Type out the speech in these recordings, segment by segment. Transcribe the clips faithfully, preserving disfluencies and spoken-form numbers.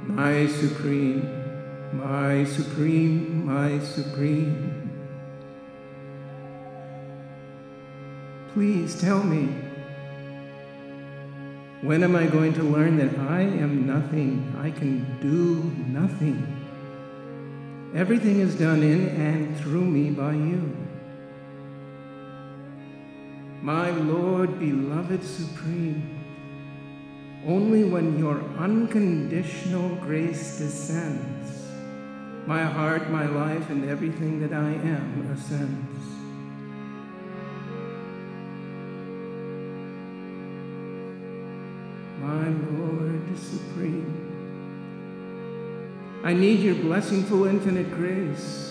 my supreme, my supreme, my supreme. Please tell me, when am I going to learn that I am nothing, I can do nothing? Everything is done in and through me by you. My Lord, beloved supreme, only when your unconditional grace descends, my heart, my life, and everything that I am ascends. My Lord supreme, I need your blessingful infinite grace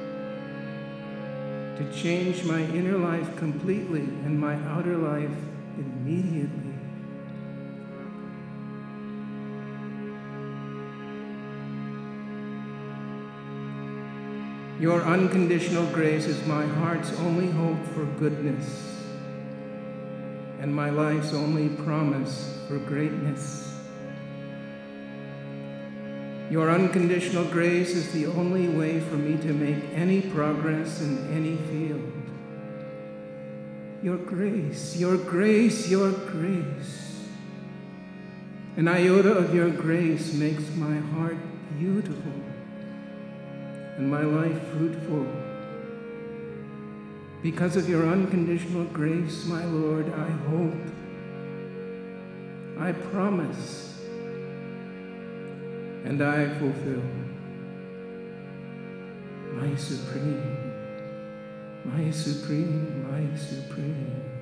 to change my inner life completely and my outer life immediately. Your unconditional grace is my heart's only hope for goodness and my life's only promise for greatness. Your unconditional grace is the only way for me to make any progress in any field. Your grace, your grace, your grace. An iota of your grace makes my heart beautiful and my life fruitful. Because of your unconditional grace, my Lord, I hope, I promise, and I fulfill. My supreme, my supreme, my supreme.